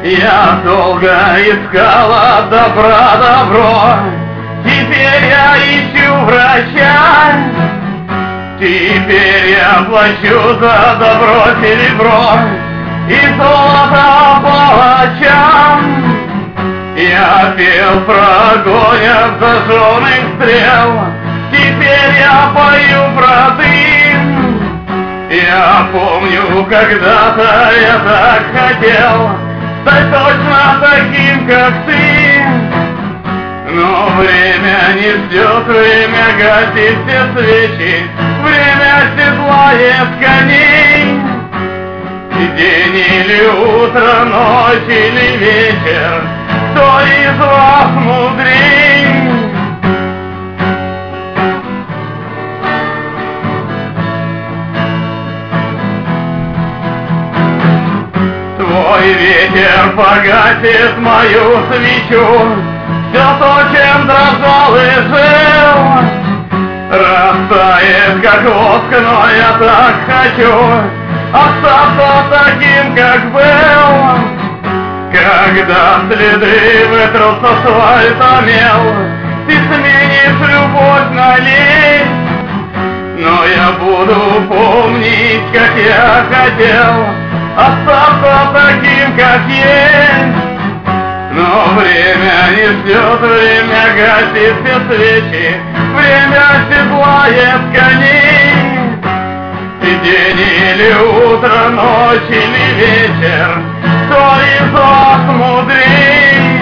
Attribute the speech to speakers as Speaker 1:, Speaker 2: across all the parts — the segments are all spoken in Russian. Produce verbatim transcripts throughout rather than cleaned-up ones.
Speaker 1: Я долго искала добра добро, теперь я ищу врача. Теперь я плачу за добро серебро и золото палачам. Я пел про огонь от зажженных стрел, теперь я пою про дым. Я помню, когда-то я так хотел стать точно таким, как ты. Но время не ждет, время гасит все свечи, время седлает коней. И день или утро, ночь или вечер, кто из вас мудрей? Твой ветер погасит мою свечу, все то, чем дрожал и жил, растает, как воск, но я так хочу остаться таким, как был. Когда следы вытрут с асфальта мел, ты сменишь любовь на лень. Но я буду помнить, как я хотел остаться таким, как есть. Но время не ждет, время гасит все свечи, время седлает коней. И день или утро, ночь или вечер, кто из вас мудрей?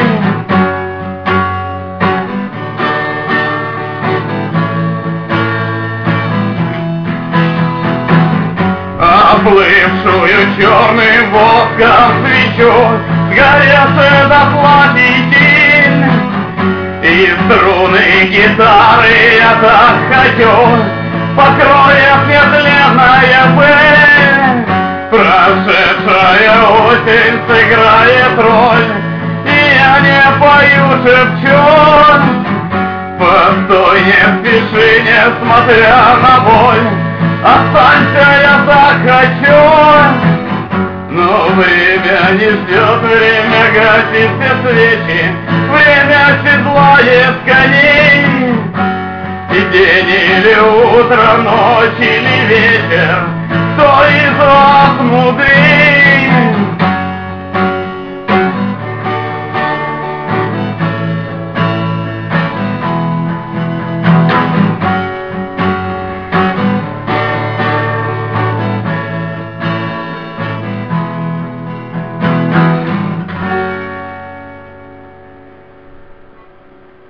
Speaker 1: Оплывшую черным воском свечу, сгоревшую дотла тень, и струны гитары я так хочу покроет медленная пыль. Прошедшая осень сыграет роль, и я не пою, шепчу. Постой, не спеши, несмотря на боль, останься, я так хочу. Но время не ждет, время гасит все свечи, время седлает коней. И день или утро, ночь или вечер, кто из вас мудрее?